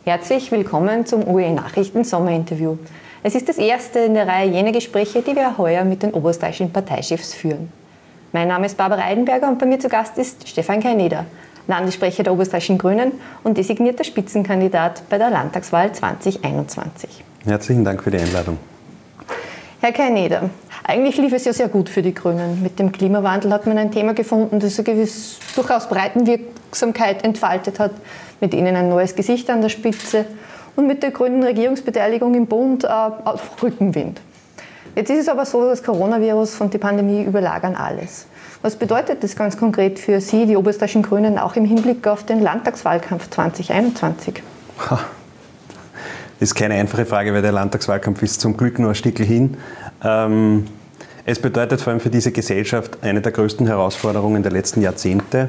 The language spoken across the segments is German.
Herzlich willkommen zum OE-Nachrichten Sommerinterview. Es ist das erste in der Reihe jener Gespräche, die wir heuer mit den oberösterreichischen Parteichefs führen. Mein Name ist Barbara Eidenberger und bei mir zu Gast ist Stefan Kaineder, Landessprecher der oberösterreichischen Grünen und designierter Spitzenkandidat bei der Landtagswahl 2021. Herzlichen Dank für die Einladung. Herr Kaineder, eigentlich lief es ja sehr gut für die Grünen. Mit dem Klimawandel hat man ein Thema gefunden, das eine gewisse, durchaus Breitenwirksamkeit entfaltet hat, mit ihnen ein neues Gesicht an der Spitze und mit der grünen Regierungsbeteiligung im Bund auf Rückenwind. Jetzt ist es aber so, das Coronavirus und die Pandemie überlagern alles. Was bedeutet das ganz konkret für Sie, die oberösterreichischen Grünen, auch im Hinblick auf den Landtagswahlkampf 2021? Das ist keine einfache Frage, weil der Landtagswahlkampf ist zum Glück nur ein Stückchen hin. Es bedeutet vor allem für diese Gesellschaft eine der größten Herausforderungen der letzten Jahrzehnte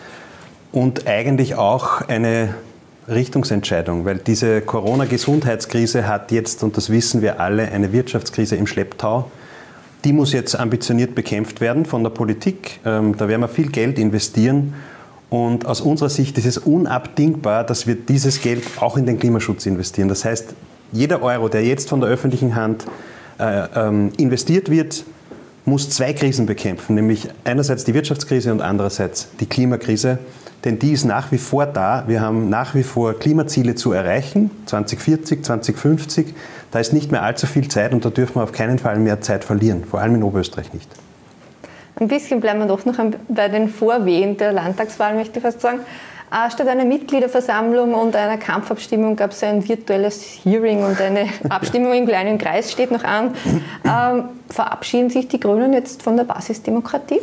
und eigentlich auch eine Richtungsentscheidung, weil diese Corona-Gesundheitskrise hat jetzt, und das wissen wir alle, eine Wirtschaftskrise im Schlepptau. Die muss jetzt ambitioniert bekämpft werden von der Politik. Da werden wir viel Geld investieren. Und aus unserer Sicht ist es unabdingbar, dass wir dieses Geld auch in den Klimaschutz investieren. Das heißt, jeder Euro, der jetzt von der öffentlichen Hand investiert wird, muss zwei Krisen bekämpfen, nämlich einerseits die Wirtschaftskrise und andererseits die Klimakrise. Denn die ist nach wie vor da. Wir haben nach wie vor Klimaziele zu erreichen, 2040, 2050. Da ist nicht mehr allzu viel Zeit und da dürfen wir auf keinen Fall mehr Zeit verlieren, vor allem in Oberösterreich nicht. Ein bisschen bleiben wir doch noch bei den Vorwehen der Landtagswahl, möchte ich fast sagen. Statt einer Mitgliederversammlung und einer Kampfabstimmung gab es ein virtuelles Hearing und eine Abstimmung im kleinen Kreis steht noch an. Verabschieden sich die Grünen jetzt von der Basisdemokratie?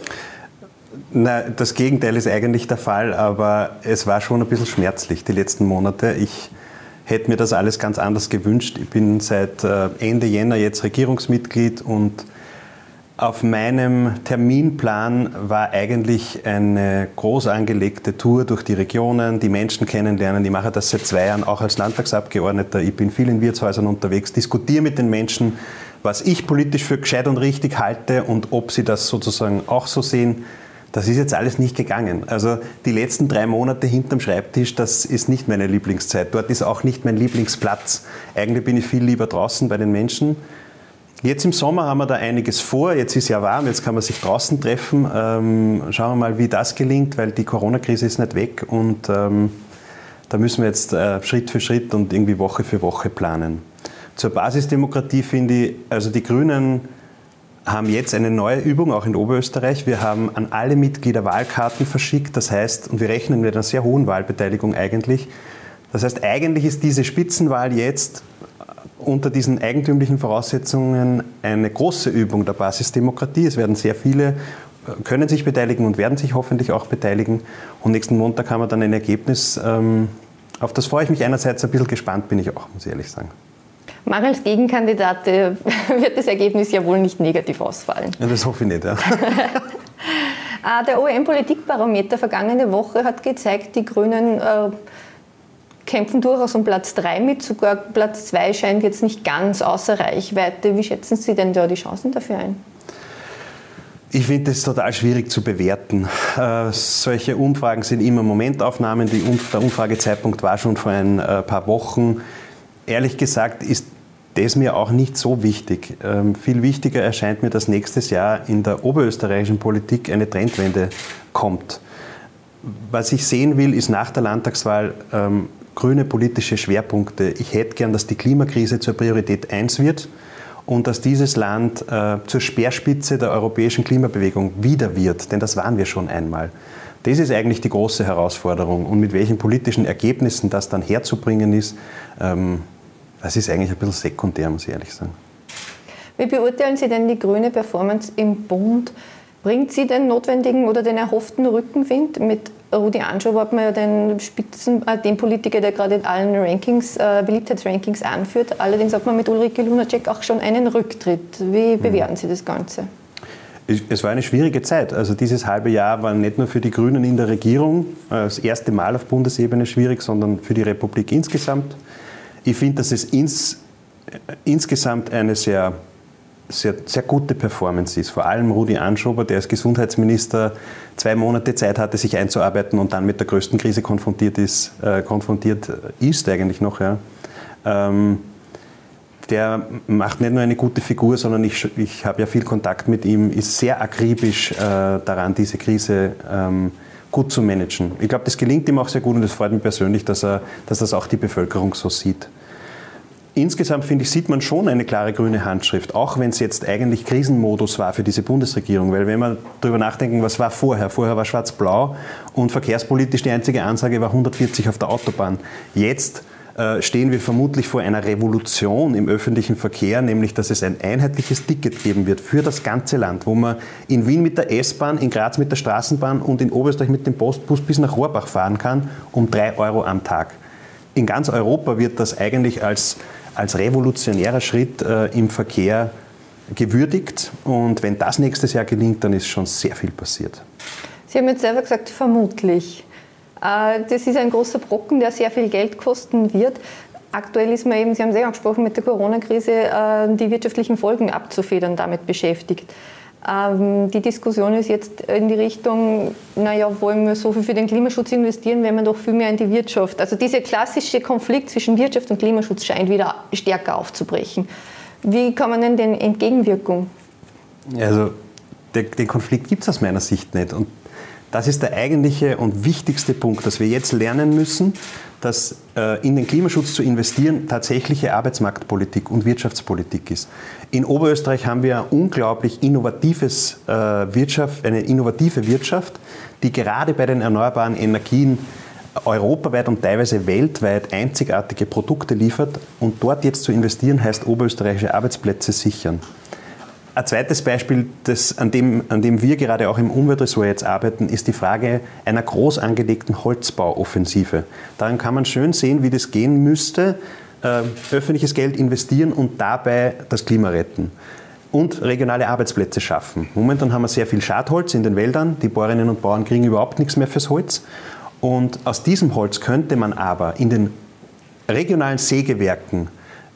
Nein, das Gegenteil ist eigentlich der Fall, aber es war schon ein bisschen schmerzlich die letzten Monate. Ich hätte mir das alles ganz anders gewünscht. Ich bin seit Ende Jänner jetzt Regierungsmitglied und auf meinem Terminplan war eigentlich eine groß angelegte Tour durch die Regionen, die Menschen kennenlernen. Ich mache das seit 2 Jahren auch als Landtagsabgeordneter. Ich bin viel in Wirtshäusern unterwegs, diskutiere mit den Menschen, was ich politisch für gescheit und richtig halte und ob sie das sozusagen auch so sehen. Das ist jetzt alles nicht gegangen. Also die letzten 3 Monate hinterm Schreibtisch, das ist nicht meine Lieblingszeit. Dort ist auch nicht mein Lieblingsplatz. Eigentlich bin ich viel lieber draußen bei den Menschen. Jetzt im Sommer haben wir da einiges vor. Jetzt ist ja warm, jetzt kann man sich draußen treffen. Schauen wir mal, wie das gelingt, weil die Corona-Krise ist nicht weg. Und da müssen wir jetzt Schritt für Schritt und irgendwie Woche für Woche planen. Zur Basisdemokratie finde ich, also die Grünen haben jetzt eine neue Übung, auch in Oberösterreich. Wir haben an alle Mitglieder Wahlkarten verschickt. Das heißt, und wir rechnen mit einer sehr hohen Wahlbeteiligung eigentlich. Das heißt, eigentlich ist diese Spitzenwahl jetzt unter diesen eigentümlichen Voraussetzungen eine große Übung der Basisdemokratie. Es werden sehr viele, können sich beteiligen und werden sich hoffentlich auch beteiligen. Und nächsten Montag haben wir dann ein Ergebnis. Auf das freue ich mich einerseits, ein bisschen gespannt bin ich auch, muss ich ehrlich sagen. Mal als Gegenkandidat wird das Ergebnis ja wohl nicht negativ ausfallen. Ja, das hoffe ich nicht, ja. Der OEM-Politikbarometer vergangene Woche hat gezeigt, die Grünen kämpfen durchaus um Platz 3 mit, sogar Platz 2 scheint jetzt nicht ganz außer Reichweite. Wie schätzen Sie denn da die Chancen dafür ein? Ich finde es total schwierig zu bewerten. Solche Umfragen sind immer Momentaufnahmen. Der Umfragezeitpunkt war schon vor ein paar Wochen. Ehrlich gesagt ist das mir auch nicht so wichtig. Viel wichtiger erscheint mir, dass nächstes Jahr in der oberösterreichischen Politik eine Trendwende kommt. Was ich sehen will, ist nach der Landtagswahl grüne politische Schwerpunkte. Ich hätte gern, dass die Klimakrise zur Priorität 1 wird und dass dieses Land zur Speerspitze der europäischen Klimabewegung wieder wird, denn das waren wir schon einmal. Das ist eigentlich die große Herausforderung und mit welchen politischen Ergebnissen das dann herzubringen ist, das ist eigentlich ein bisschen sekundär, muss ich ehrlich sagen. Wie beurteilen Sie denn die grüne Performance im Bund? Bringt sie den notwendigen oder den erhofften Rückenwind? Mit Rudi Anschow hat man ja den Politiker, der gerade in allen Beliebtheitsrankings anführt. Allerdings hat man mit Ulrike Lunacek auch schon einen Rücktritt. Wie bewerten Sie das Ganze? Es war eine schwierige Zeit. Also dieses halbe Jahr war nicht nur für die Grünen in der Regierung das erste Mal auf Bundesebene schwierig, sondern für die Republik insgesamt. Ich finde, dass es insgesamt eine sehr sehr, sehr gute Performance ist. Vor allem Rudi Anschober, der als Gesundheitsminister 2 Monate Zeit hatte, sich einzuarbeiten und dann mit der größten Krise konfrontiert ist eigentlich noch. Ja. Der macht nicht nur eine gute Figur, sondern ich habe ja viel Kontakt mit ihm, ist sehr akribisch daran, diese Krise gut zu managen. Ich glaube, das gelingt ihm auch sehr gut und es freut mich persönlich, dass das auch die Bevölkerung so sieht. Insgesamt, finde ich, sieht man schon eine klare grüne Handschrift, auch wenn es jetzt eigentlich Krisenmodus war für diese Bundesregierung. Weil wenn wir darüber nachdenken, was war vorher? Vorher war schwarz-blau und verkehrspolitisch die einzige Ansage war 140 auf der Autobahn. Jetzt stehen wir vermutlich vor einer Revolution im öffentlichen Verkehr, nämlich dass es ein einheitliches Ticket geben wird für das ganze Land, wo man in Wien mit der S-Bahn, in Graz mit der Straßenbahn und in Oberösterreich mit dem Postbus bis nach Rohrbach fahren kann, um 3 Euro am Tag. In ganz Europa wird das eigentlich als revolutionärer Schritt im Verkehr gewürdigt. Und wenn das nächstes Jahr gelingt, dann ist schon sehr viel passiert. Sie haben jetzt selber gesagt, vermutlich. Das ist ein großer Brocken, der sehr viel Geld kosten wird. Aktuell ist man eben, Sie haben es ja angesprochen, mit der Corona-Krise die wirtschaftlichen Folgen abzufedern, damit beschäftigt. Die Diskussion ist jetzt in die Richtung, wollen wir so viel für den Klimaschutz investieren, wenn wir doch viel mehr in die Wirtschaft. Also dieser klassische Konflikt zwischen Wirtschaft und Klimaschutz scheint wieder stärker aufzubrechen. Wie kann man denn den Entgegenwirkung? Also den Konflikt gibt es aus meiner Sicht nicht. Und das ist der eigentliche und wichtigste Punkt, dass wir jetzt lernen müssen, dass in den Klimaschutz zu investieren tatsächliche Arbeitsmarktpolitik und Wirtschaftspolitik ist. In Oberösterreich haben wir eine unglaublich innovative Wirtschaft, die gerade bei den erneuerbaren Energien europaweit und teilweise weltweit einzigartige Produkte liefert. Und dort jetzt zu investieren, heißt oberösterreichische Arbeitsplätze sichern. Ein zweites Beispiel, an dem wir gerade auch im Umweltressort jetzt arbeiten, ist die Frage einer groß angelegten Holzbauoffensive. Daran kann man schön sehen, wie das gehen müsste, öffentliches Geld investieren und dabei das Klima retten. Und regionale Arbeitsplätze schaffen. Momentan haben wir sehr viel Schadholz in den Wäldern, die Bäuerinnen und Bauern kriegen überhaupt nichts mehr fürs Holz. Und aus diesem Holz könnte man aber in den regionalen Sägewerken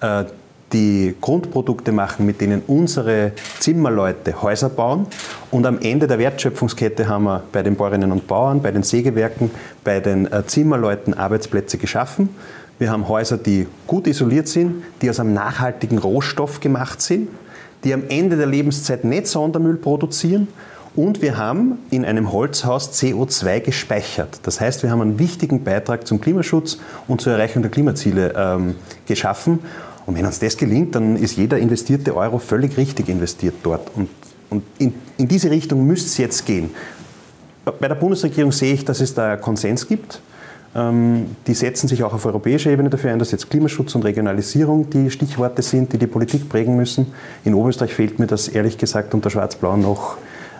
die Grundprodukte machen, mit denen unsere Zimmerleute Häuser bauen. Und am Ende der Wertschöpfungskette haben wir bei den Bäuerinnen und Bauern, bei den Sägewerken, bei den Zimmerleuten Arbeitsplätze geschaffen. Wir haben Häuser, die gut isoliert sind, die aus einem nachhaltigen Rohstoff gemacht sind, die am Ende der Lebenszeit nicht Sondermüll produzieren. Und wir haben in einem Holzhaus CO2 gespeichert. Das heißt, wir haben einen wichtigen Beitrag zum Klimaschutz und zur Erreichung der Klimaziele geschaffen. Und wenn uns das gelingt, dann ist jeder investierte Euro völlig richtig investiert dort. Und in diese Richtung müsste es jetzt gehen. Bei der Bundesregierung sehe ich, dass es da Konsens gibt. Die setzen sich auch auf europäischer Ebene dafür ein, dass jetzt Klimaschutz und Regionalisierung die Stichworte sind, die die Politik prägen müssen. In Oberösterreich fehlt mir das ehrlich gesagt unter Schwarz-Blau noch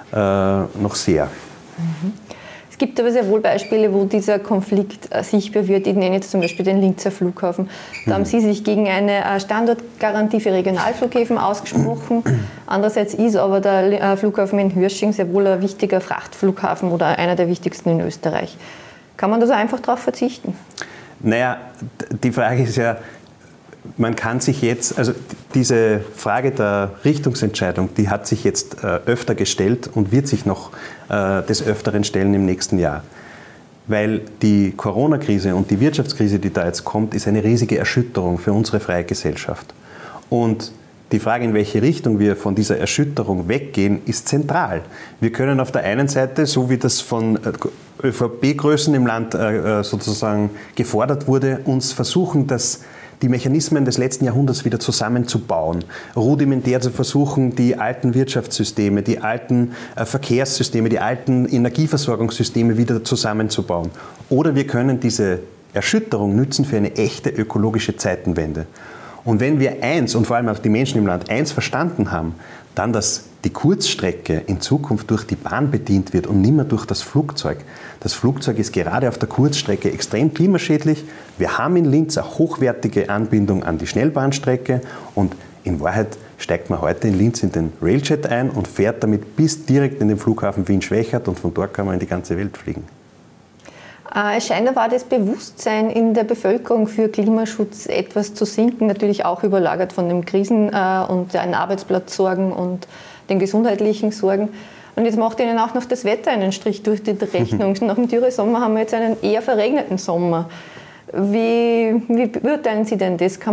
sehr. Es gibt aber sehr wohl Beispiele, wo dieser Konflikt sichtbar wird. Ich nenne jetzt zum Beispiel den Linzer Flughafen. Da haben Sie sich gegen eine Standortgarantie für Regionalflughäfen ausgesprochen. Andererseits ist aber der Flughafen in Hürsching sehr wohl ein wichtiger Frachtflughafen oder einer der wichtigsten in Österreich. Kann man da so einfach darauf verzichten? Naja, die Frage ist ja, man kann sich jetzt, also diese Frage der Richtungsentscheidung, die hat sich jetzt öfter gestellt und wird sich noch des Öfteren stellen im nächsten Jahr. Weil die Corona-Krise und die Wirtschaftskrise, die da jetzt kommt, ist eine riesige Erschütterung für unsere freie Gesellschaft. Und die Frage, in welche Richtung wir von dieser Erschütterung weggehen, ist zentral. Wir können auf der einen Seite, so wie das von ÖVP-Größen im Land sozusagen gefordert wurde, uns versuchen, die Mechanismen des letzten Jahrhunderts wieder zusammenzubauen, rudimentär zu versuchen, die alten Wirtschaftssysteme, die alten Verkehrssysteme, die alten Energieversorgungssysteme wieder zusammenzubauen. Oder wir können diese Erschütterung nützen für eine echte ökologische Zeitenwende. Und wenn wir eins, und vor allem auch die Menschen im Land, eins verstanden haben, dann, dass die Kurzstrecke in Zukunft durch die Bahn bedient wird und nicht mehr durch das Flugzeug. Das Flugzeug ist gerade auf der Kurzstrecke extrem klimaschädlich. Wir haben in Linz eine hochwertige Anbindung an die Schnellbahnstrecke und in Wahrheit steigt man heute in Linz in den Railjet ein und fährt damit bis direkt in den Flughafen Wien-Schwechat und von dort kann man in die ganze Welt fliegen. Es scheint aber auch das Bewusstsein in der Bevölkerung für Klimaschutz etwas zu sinken, natürlich auch überlagert von den Krisen und den Arbeitsplatzsorgen und den gesundheitlichen Sorgen. Und jetzt macht Ihnen auch noch das Wetter einen Strich durch die Rechnung. Nach dem Dürresommer haben wir jetzt einen eher verregneten Sommer. Wie beurteilen Sie denn das?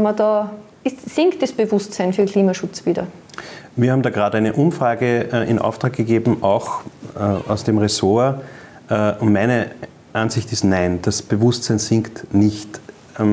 Sinkt das Bewusstsein für Klimaschutz wieder? Wir haben da gerade eine Umfrage in Auftrag gegeben, auch aus dem Ressort. Und meine Ansicht ist nein, das Bewusstsein sinkt nicht.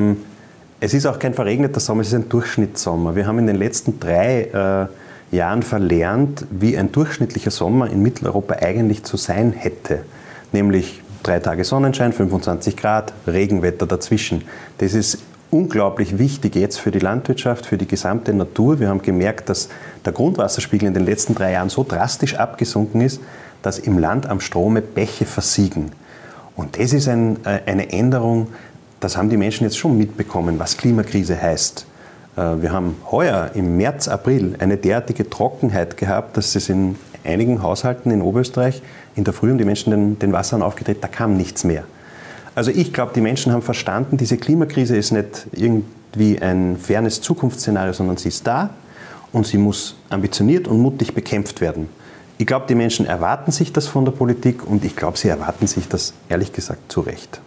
Es ist auch kein verregneter Sommer, es ist ein Durchschnittssommer. Wir haben in den letzten 3 Jahren verlernt, wie ein durchschnittlicher Sommer in Mitteleuropa eigentlich zu sein hätte. Nämlich 3 Tage Sonnenschein, 25 Grad, Regenwetter dazwischen. Das ist unglaublich wichtig jetzt für die Landwirtschaft, für die gesamte Natur. Wir haben gemerkt, dass der Grundwasserspiegel in den letzten 3 Jahren so drastisch abgesunken ist, dass im Land am Strome Bäche versiegen. Und das ist eine Änderung, das haben die Menschen jetzt schon mitbekommen, was Klimakrise heißt. Wir haben heuer im März, April eine derartige Trockenheit gehabt, dass es in einigen Haushalten in Oberösterreich in der Früh um die Menschen den Wasserhahn aufgedreht, da kam nichts mehr. Also ich glaube, die Menschen haben verstanden, diese Klimakrise ist nicht irgendwie ein fernes Zukunftsszenario, sondern sie ist da und sie muss ambitioniert und mutig bekämpft werden. Ich glaube, die Menschen erwarten sich das von der Politik und ich glaube, sie erwarten sich das, ehrlich gesagt, zu Recht.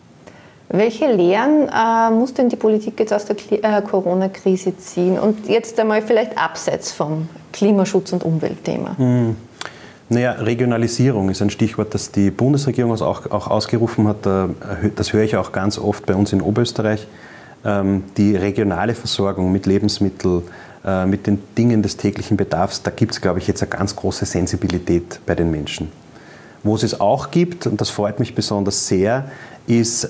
Welche Lehren muss denn die Politik jetzt aus der Corona-Krise ziehen? Und jetzt einmal vielleicht abseits vom Klimaschutz- und Umweltthema. Naja, Regionalisierung ist ein Stichwort, das die Bundesregierung auch ausgerufen hat. Das höre ich auch ganz oft bei uns in Oberösterreich. Die regionale Versorgung mit Lebensmitteln, mit den Dingen des täglichen Bedarfs, da gibt es, glaube ich, jetzt eine ganz große Sensibilität bei den Menschen. Wo es es auch gibt, und das freut mich besonders sehr, ist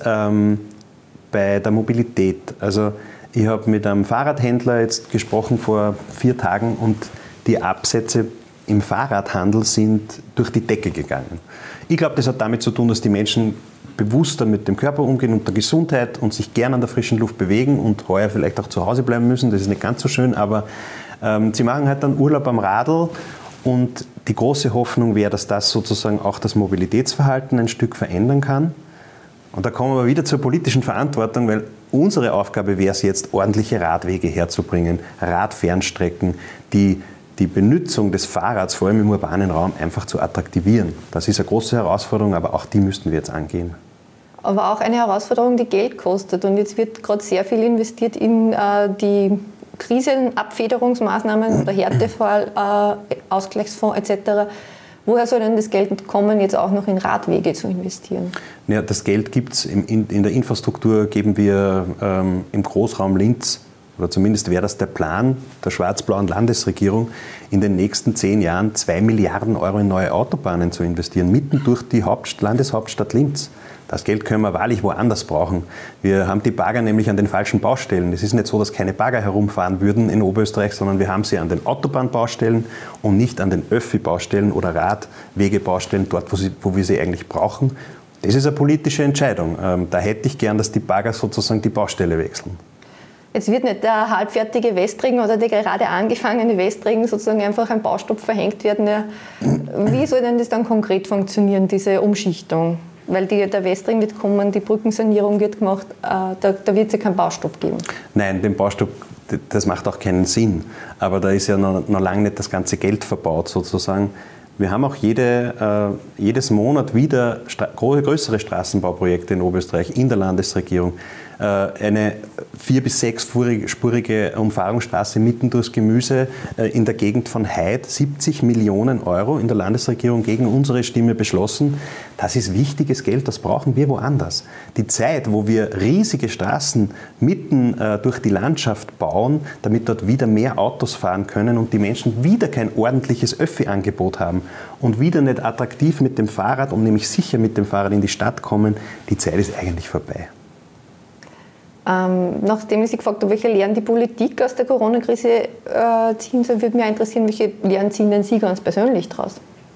bei der Mobilität. Also ich habe mit einem Fahrradhändler jetzt gesprochen vor 4 Tagen und die Absätze im Fahrradhandel sind durch die Decke gegangen. Ich glaube, das hat damit zu tun, dass die Menschen bewusster mit dem Körper umgehen und der Gesundheit und sich gern an der frischen Luft bewegen und heuer vielleicht auch zu Hause bleiben müssen. Das ist nicht ganz so schön, aber sie machen halt dann Urlaub am Radl und die große Hoffnung wäre, dass das sozusagen auch das Mobilitätsverhalten ein Stück verändern kann. Und da kommen wir wieder zur politischen Verantwortung, weil unsere Aufgabe wäre es jetzt, ordentliche Radwege herzubringen, Radfernstrecken, die Benutzung des Fahrrads, vor allem im urbanen Raum, einfach zu attraktivieren. Das ist eine große Herausforderung, aber auch die müssten wir jetzt angehen. Aber auch eine Herausforderung, die Geld kostet. Und jetzt wird gerade sehr viel investiert in die Krisenabfederungsmaßnahmen oder Härtefall, Ausgleichsfonds etc. Woher soll denn das Geld kommen, jetzt auch noch in Radwege zu investieren? Ja, das Geld gibt es in der Infrastruktur, geben wir im Großraum Linz, oder zumindest wäre das der Plan der schwarz-blauen Landesregierung, in den nächsten 10 Jahren 2 Milliarden Euro in neue Autobahnen zu investieren, mitten durch die Landeshauptstadt Linz. Das Geld können wir wahrlich woanders brauchen. Wir haben die Bagger nämlich an den falschen Baustellen. Es ist nicht so, dass keine Bagger herumfahren würden in Oberösterreich, sondern wir haben sie an den Autobahnbaustellen und nicht an den Öffi-Baustellen oder Radwegebaustellen, dort, wo wir sie eigentlich brauchen. Das ist eine politische Entscheidung. Da hätte ich gern, dass die Bagger sozusagen die Baustelle wechseln. Jetzt wird nicht der halbfertige Westregen oder der gerade angefangene Westregen sozusagen einfach ein Baustopp verhängt werden. Wie soll denn das dann konkret funktionieren, diese Umschichtung? Weil der Westregen wird kommen, die Brückensanierung wird gemacht, da wird es ja keinen Baustopp geben. Nein, den Baustopp, das macht auch keinen Sinn. Aber da ist ja noch lange nicht das ganze Geld verbaut sozusagen. Wir haben auch jedes Monat wieder größere Straßenbauprojekte in Oberösterreich in der Landesregierung. Eine 4- bis 6-spurige Umfahrungsstraße mitten durchs Gemüse in der Gegend von Heid, 70 Millionen Euro in der Landesregierung gegen unsere Stimme beschlossen. Das ist wichtiges Geld, das brauchen wir woanders. Die Zeit, wo wir riesige Straßen mitten durch die Landschaft bauen, damit dort wieder mehr Autos fahren können und die Menschen wieder kein ordentliches Öffi-Angebot haben und wieder nicht attraktiv mit dem Fahrrad und nämlich sicher mit dem Fahrrad in die Stadt kommen, die Zeit ist eigentlich vorbei. Nachdem ich Sie gefragt habe, welche Lehren die Politik aus der Corona-Krise ziehen soll, würde mich interessieren, welche Lehren ziehen denn Sie ganz persönlich daraus?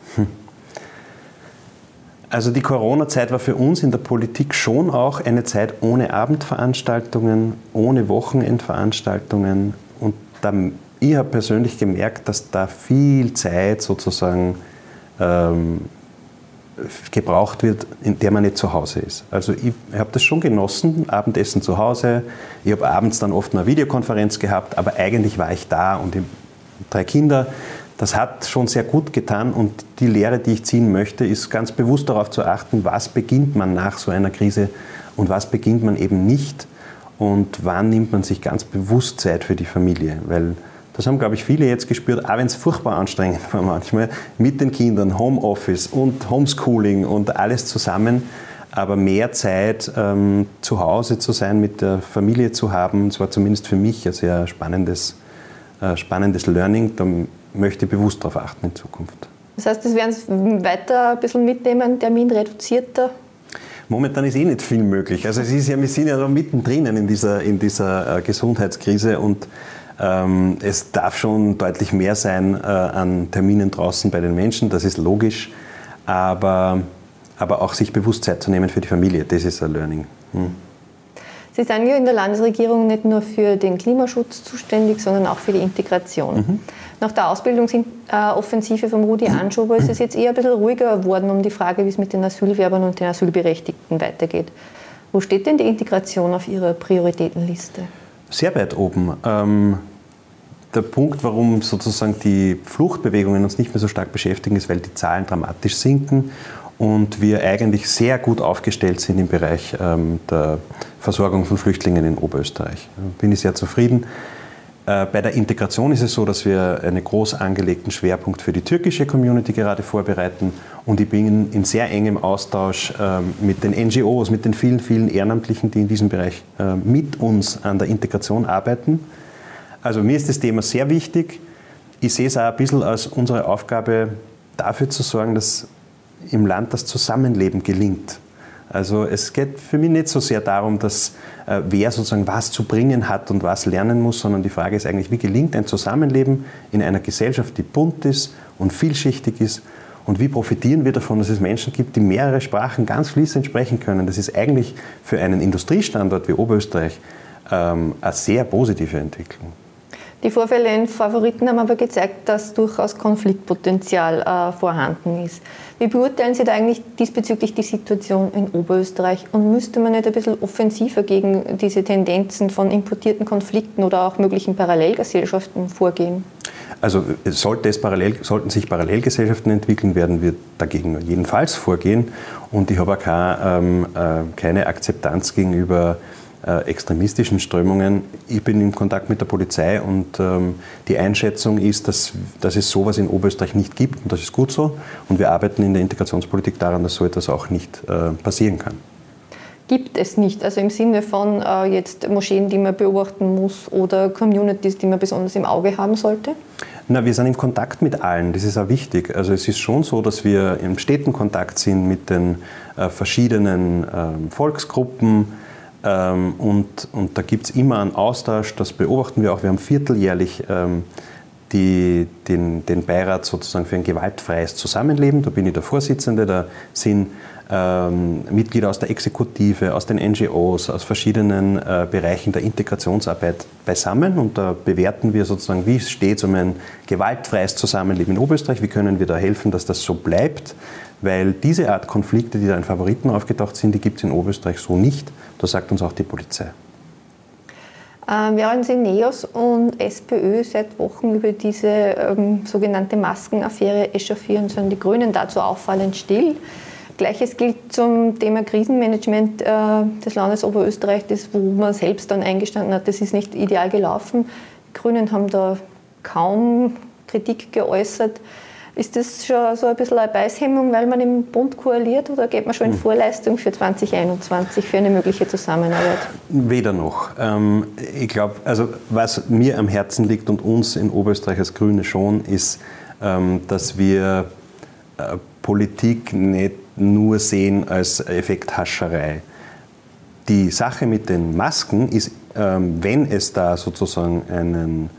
Also die Corona-Zeit war für uns in der Politik schon auch eine Zeit ohne Abendveranstaltungen, ohne Wochenendveranstaltungen. Und ich habe persönlich gemerkt, dass da viel Zeit sozusagen gebraucht wird, in der man nicht zu Hause ist. Also ich habe das schon genossen, Abendessen zu Hause. Ich habe abends dann oft eine Videokonferenz gehabt, aber eigentlich war ich da und 3 Kinder. Das hat schon sehr gut getan und die Lehre, die ich ziehen möchte, ist ganz bewusst darauf zu achten, was beginnt man nach so einer Krise und was beginnt man eben nicht und wann nimmt man sich ganz bewusst Zeit für die Familie. Weil das haben, glaube ich, viele jetzt gespürt, auch wenn es furchtbar anstrengend war manchmal, mit den Kindern, Homeoffice und Homeschooling und alles zusammen, aber mehr Zeit zu Hause zu sein, mit der Familie zu haben, das war zumindest für mich ein sehr spannendes Learning, da möchte ich bewusst darauf achten in Zukunft. Das heißt, das werden Sie weiter ein bisschen mitnehmen, Termin reduzierter? Momentan ist nicht viel möglich. Also es ist ja, wir sind ja noch mittendrin in dieser Gesundheitskrise und es darf schon deutlich mehr sein an Terminen draußen bei den Menschen, das ist logisch, aber auch sich bewusst Zeit zu nehmen für die Familie, das ist ein Learning. Sie sind ja in der Landesregierung nicht nur für den Klimaschutz zuständig, sondern auch für die Integration. Nach der Ausbildungsoffensive von Rudi Anschober ist es jetzt eher ein bisschen ruhiger geworden um die Frage, wie es mit den Asylwerbern und den Asylberechtigten weitergeht. Wo steht denn die Integration auf Ihrer Prioritätenliste? Sehr weit oben. Der Punkt, warum sozusagen die Fluchtbewegungen uns nicht mehr so stark beschäftigen, ist, weil die Zahlen dramatisch sinken und wir eigentlich sehr gut aufgestellt sind im Bereich der Versorgung von Flüchtlingen in Oberösterreich. Bin ich sehr zufrieden. Bei der Integration ist es so, dass wir einen groß angelegten Schwerpunkt für die türkische Community gerade vorbereiten und ich bin in sehr engem Austausch mit den NGOs, mit den vielen, vielen Ehrenamtlichen, die in diesem Bereich mit uns an der Integration arbeiten. Also mir ist das Thema sehr wichtig. Ich sehe es auch ein bisschen als unsere Aufgabe, dafür zu sorgen, dass im Land das Zusammenleben gelingt. Also es geht für mich nicht so sehr darum, dass wer sozusagen was zu bringen hat und was lernen muss, sondern die Frage ist eigentlich, wie gelingt ein Zusammenleben in einer Gesellschaft, die bunt ist und vielschichtig ist und wie profitieren wir davon, dass es Menschen gibt, die mehrere Sprachen ganz fließend sprechen können. Das ist eigentlich für einen Industriestandort wie Oberösterreich eine sehr positive Entwicklung. Die Vorfälle in Favoriten haben aber gezeigt, dass durchaus Konfliktpotenzial vorhanden ist. Wie beurteilen Sie da eigentlich diesbezüglich die Situation in Oberösterreich? Und müsste man nicht ein bisschen offensiver gegen diese Tendenzen von importierten Konflikten oder auch möglichen Parallelgesellschaften vorgehen? Also sollten sich Parallelgesellschaften entwickeln, werden wir dagegen jedenfalls vorgehen. Und ich habe auch keine Akzeptanz gegenüber extremistischen Strömungen. Ich bin in Kontakt mit der Polizei und die Einschätzung ist, dass es sowas in Oberösterreich nicht gibt und das ist gut so und wir arbeiten in der Integrationspolitik daran, dass so etwas auch nicht passieren kann. Gibt es nicht, also im Sinne von jetzt Moscheen, die man beobachten muss oder Communities, die man besonders im Auge haben sollte? Na, wir sind in Kontakt mit allen, das ist auch wichtig. Also es ist schon so, dass wir im steten Kontakt sind mit den verschiedenen Volksgruppen, und da gibt es immer einen Austausch, das beobachten wir auch. Wir haben vierteljährlich den Beirat sozusagen für ein gewaltfreies Zusammenleben. Da bin ich der Vorsitzende, da sind Mitglieder aus der Exekutive, aus den NGOs, aus verschiedenen Bereichen der Integrationsarbeit beisammen und da bewerten wir sozusagen, wie steht es um ein gewaltfreies Zusammenleben in Oberösterreich, wie können wir da helfen, dass das so bleibt. Weil diese Art Konflikte, die da in Favoriten aufgetaucht sind, die gibt es in Oberösterreich so nicht. Das sagt uns auch die Polizei. Während Sie NEOS und SPÖ seit Wochen über diese sogenannte Maskenaffäre echauffieren, sind die Grünen dazu auffallend still. Gleiches gilt zum Thema Krisenmanagement des Landes Oberösterreich, wo man selbst dann eingestanden hat, das ist nicht ideal gelaufen. Die Grünen haben da kaum Kritik geäußert. Ist das schon so ein bisschen eine Beißhemmung, weil man im Bund koaliert oder geht man schon in Vorleistung für 2021 für eine mögliche Zusammenarbeit? Weder noch. Ich glaube, also was mir am Herzen liegt und uns in Oberösterreich als Grüne schon, ist, dass wir Politik nicht nur sehen als Effekthascherei. Die Sache mit den Masken ist, wenn es da sozusagen einen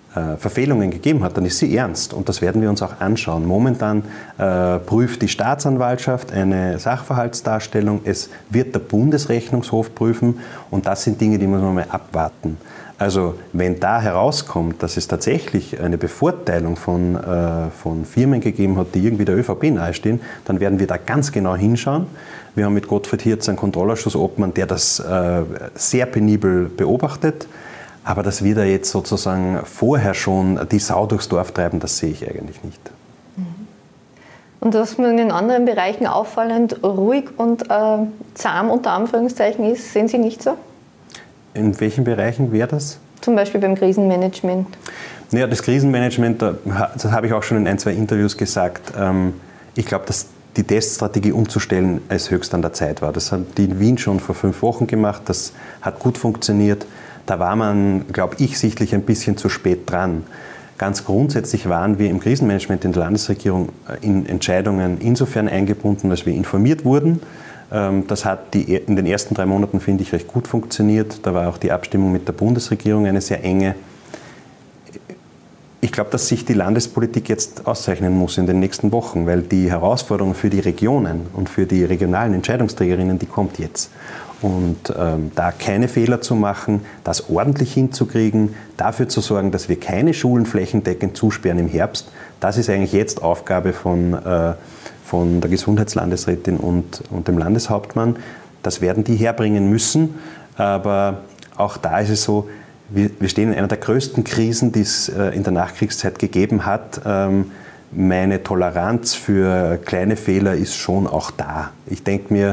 Verfehlungen gegeben hat, dann ist sie ernst und das werden wir uns auch anschauen. Momentan prüft die Staatsanwaltschaft eine Sachverhaltsdarstellung, es wird der Bundesrechnungshof prüfen und das sind Dinge, die muss man mal abwarten. Also wenn da herauskommt, dass es tatsächlich eine Bevorteilung von Firmen gegeben hat, die irgendwie der ÖVP nahestehen, dann werden wir da ganz genau hinschauen. Wir haben mit Gottfried Hirz einen Kontrollausschuss-Obmann, der das sehr penibel beobachtet. Aber dass wir da jetzt sozusagen vorher schon die Sau durchs Dorf treiben, das sehe ich eigentlich nicht. Und was mir in den anderen Bereichen auffallend ruhig und zahm unter Anführungszeichen ist, sehen Sie nicht so? In welchen Bereichen wäre das? Zum Beispiel beim Krisenmanagement. Ja, das Krisenmanagement, das habe ich auch schon in ein, zwei Interviews gesagt. Ich glaube, dass die Teststrategie umzustellen als höchst an der Zeit war. Das hat die in Wien schon vor 5 Wochen gemacht. Das hat gut funktioniert. Da war man, glaube ich, sichtlich ein bisschen zu spät dran. Ganz grundsätzlich waren wir im Krisenmanagement in der Landesregierung in Entscheidungen insofern eingebunden, als wir informiert wurden. Das hat in den ersten 3 Monaten, finde ich, recht gut funktioniert. Da war auch die Abstimmung mit der Bundesregierung eine sehr enge. Ich glaube, dass sich die Landespolitik jetzt auszeichnen muss in den nächsten Wochen, weil die Herausforderung für die Regionen und für die regionalen Entscheidungsträgerinnen, die kommt jetzt. Und da keine Fehler zu machen, das ordentlich hinzukriegen, dafür zu sorgen, dass wir keine Schulen flächendeckend zusperren im Herbst, das ist eigentlich jetzt Aufgabe von der Gesundheitslandesrätin und dem Landeshauptmann. Das werden die herbringen müssen, aber auch da ist es so, wir stehen in einer der größten Krisen, die es in der Nachkriegszeit gegeben hat. Meine Toleranz für kleine Fehler ist schon auch da. Ich denke mir,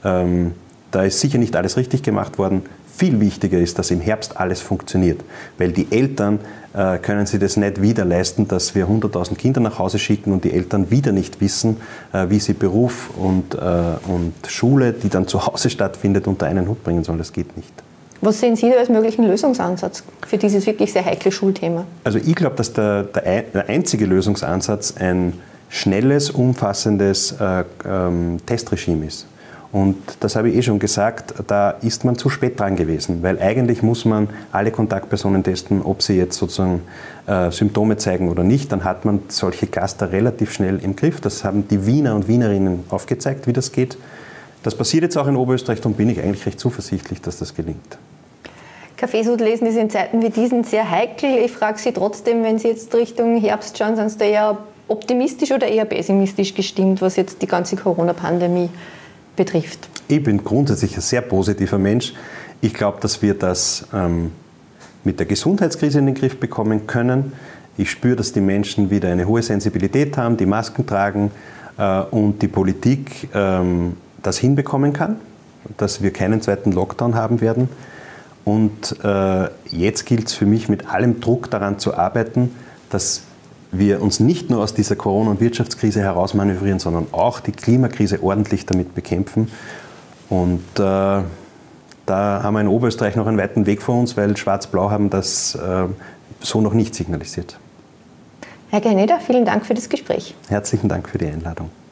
da ist sicher nicht alles richtig gemacht worden. Viel wichtiger ist, dass im Herbst alles funktioniert, weil die Eltern können sich das nicht wieder leisten, dass wir 100.000 Kinder nach Hause schicken und die Eltern wieder nicht wissen, wie sie Beruf und Schule, die dann zu Hause stattfindet, unter einen Hut bringen sollen. Das geht nicht. Was sehen Sie da als möglichen Lösungsansatz für dieses wirklich sehr heikle Schulthema? Also ich glaube, dass der einzige Lösungsansatz ein schnelles, umfassendes Testregime ist. Und das habe ich eh schon gesagt, da ist man zu spät dran gewesen, weil eigentlich muss man alle Kontaktpersonen testen, ob sie jetzt sozusagen Symptome zeigen oder nicht. Dann hat man solche Cluster relativ schnell im Griff. Das haben die Wiener und Wienerinnen aufgezeigt, wie das geht. Das passiert jetzt auch in Oberösterreich und bin ich eigentlich recht zuversichtlich, dass das gelingt. Kaffeesud lesen ist in Zeiten wie diesen sehr heikel. Ich frage Sie trotzdem, wenn Sie jetzt Richtung Herbst schauen, sind Sie da eher optimistisch oder eher pessimistisch gestimmt, was jetzt die ganze Corona-Pandemie betrifft? Ich bin grundsätzlich ein sehr positiver Mensch. Ich glaube, dass wir das mit der Gesundheitskrise in den Griff bekommen können. Ich spüre, dass die Menschen wieder eine hohe Sensibilität haben, die Masken tragen und die Politik das hinbekommen kann, dass wir keinen zweiten Lockdown haben werden. Und jetzt gilt es für mich, mit allem Druck daran zu arbeiten, dass wir uns nicht nur aus dieser Corona- und Wirtschaftskrise herausmanövrieren, sondern auch die Klimakrise ordentlich damit bekämpfen. Und da haben wir in Oberösterreich noch einen weiten Weg vor uns, weil Schwarz-Blau haben das so noch nicht signalisiert. Herr Gaineder, vielen Dank für das Gespräch. Herzlichen Dank für die Einladung.